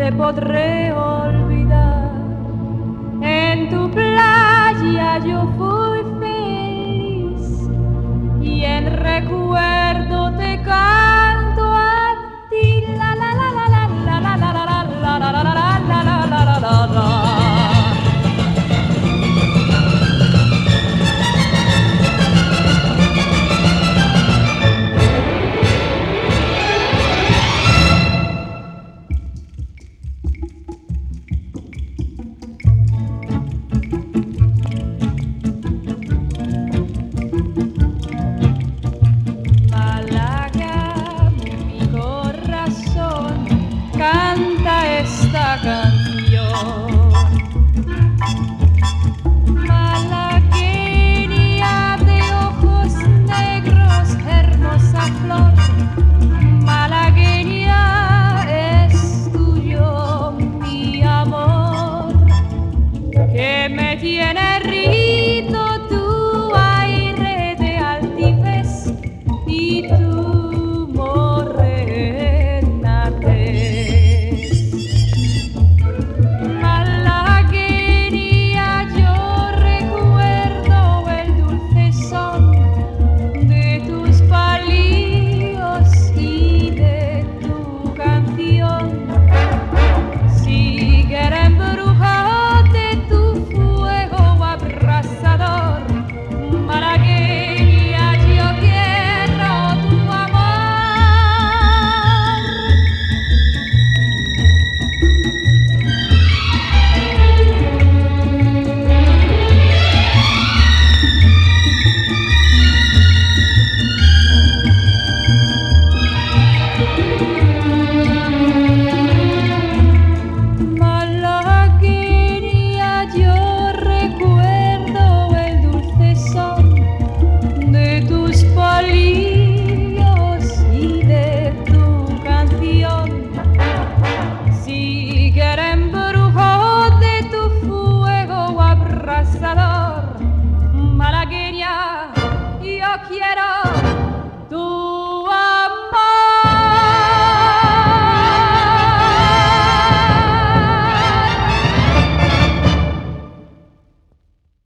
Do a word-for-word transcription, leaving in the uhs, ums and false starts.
te podré olvidar. En tu playa yo fui feliz y en recuerdo te canto a ti. La la la la la la la la la la la la la la la la la la. Canta esta canción.